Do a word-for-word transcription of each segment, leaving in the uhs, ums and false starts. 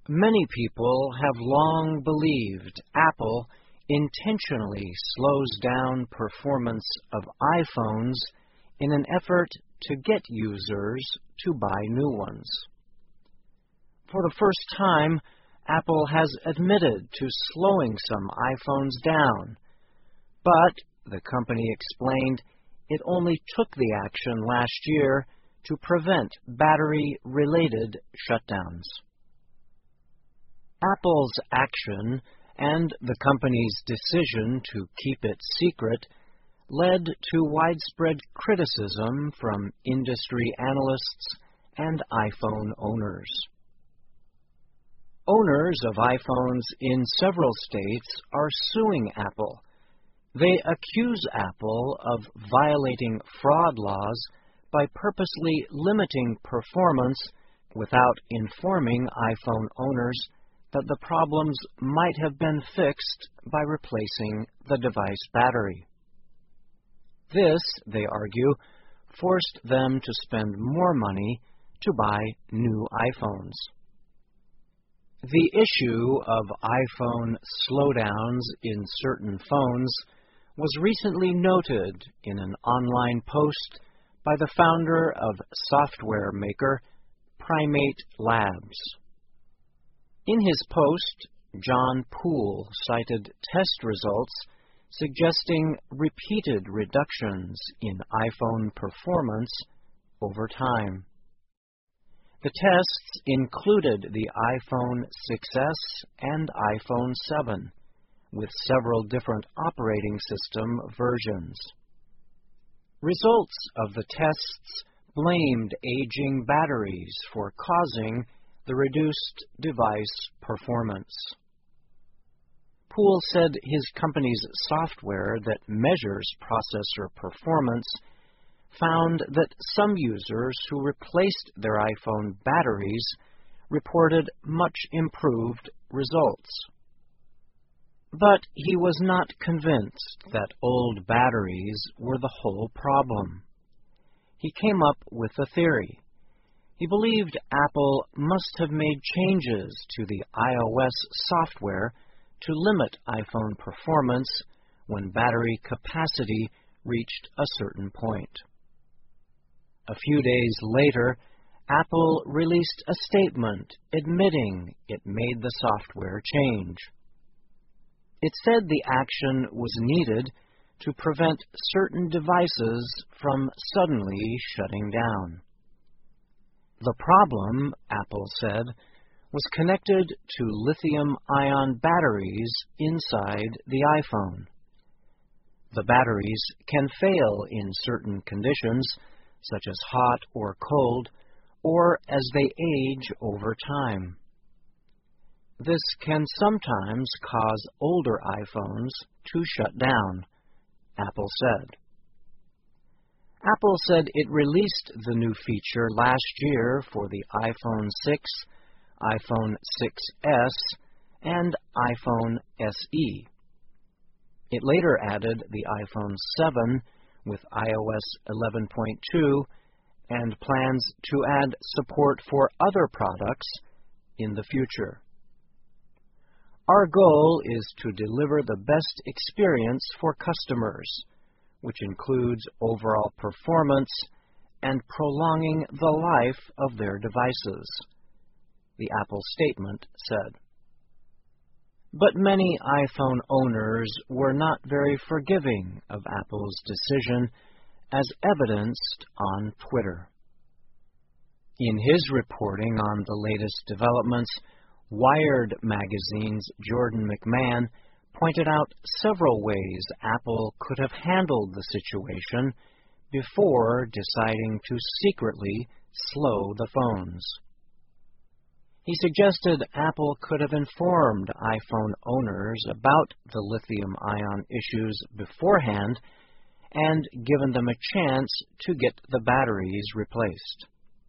Many people have long believed Apple intentionally slows down performance of iPhones in an effort to get users to buy new ones. For the first time, Apple has admitted to slowing some iPhones down, but the company explained it only took the action last year to prevent battery-related shutdowns. Apple's action and the company's decision to keep it secret led to widespread criticism from industry analysts and iPhone owners. Owners of iPhones in several states are suing Apple. They accuse Apple of violating fraud laws by purposely limiting performance without informing iPhone owners that the problems might have been fixed by replacing the device battery. This, they argue, forced them to spend more money to buy new iPhones. The issue of iPhone slowdowns in certain phones was recently noted in an online post by the founder of software maker Primate Labs. In his post, John Poole cited test results suggesting repeated reductions in iPhone performance over time. The tests included the iPhone six S and iPhone seven, with several different operating system versions. Results of the tests blamed aging batteries for causing the reduced device performance. Poole said his company's software that measures processor performance found that some users who replaced their iPhone batteries reported much improved results. But he was not convinced that old batteries were the whole problem. He came up with a theory. He believed Apple must have made changes to the iOS software to limit iPhone performance when battery capacity reached a certain point. A few days later, Apple released a statement admitting it made the software change. It said the action was needed to prevent certain devices from suddenly shutting down. The problem, Apple said, was connected to lithium-ion batteries inside the iPhone. The batteries can fail in certain conditions, such as hot or cold, or as they age over time. This can sometimes cause older iPhones to shut down, Apple said. Apple said it released the new feature last year for the iPhone six, iPhone six S, and iPhone S E. It later added the iPhone seven with i O S eleven point two and plans to add support for other products in the future. Our goal is to deliver the best experience for customers, which includes overall performance and prolonging the life of their devices, the Apple statement said. But many iPhone owners were not very forgiving of Apple's decision, as evidenced on Twitter. In his reporting on the latest developments, Wired magazine's Jordan McMahon pointed out several ways Apple could have handled the situation before deciding to secretly slow the phones. He suggested Apple could have informed iPhone owners about the lithium-ion issues beforehand and given them a chance to get the batteries replaced.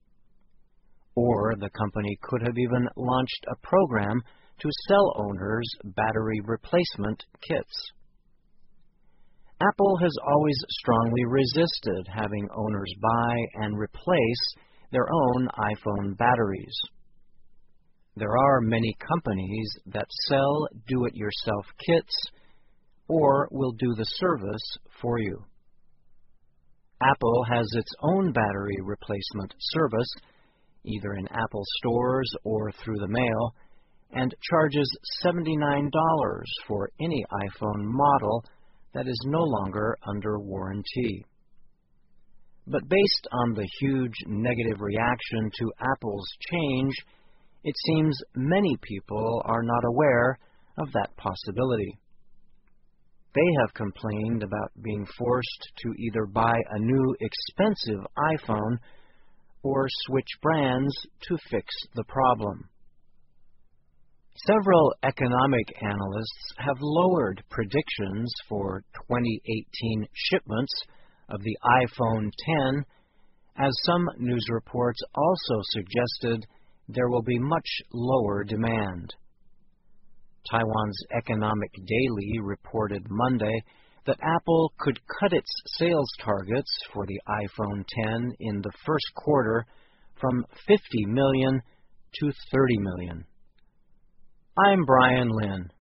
Or the company could have even launched a program to sell owners battery replacement kits. Apple has always strongly resisted having owners buy and replace their own iPhone batteries. There are many companies that sell do-it-yourself kits or will do the service for you. Apple has its own battery replacement service, either in Apple stores or through the mail, and charges seventy-nine dollars for any iPhone model that is no longer under warranty. But based on the huge negative reaction to Apple's change, it seems many people are not aware of that possibility. They have complained about being forced to either buy a new expensive iPhone or switch brands to fix the problem. Several economic analysts have lowered predictions for twenty eighteen shipments of the iPhone ten, as some news reports also suggested there will be much lower demand. Taiwan's Economic Daily reported Monday that Apple could cut its sales targets for the iPhone ten in the first quarter from fifty million to thirty million. I'm Brian Lynn.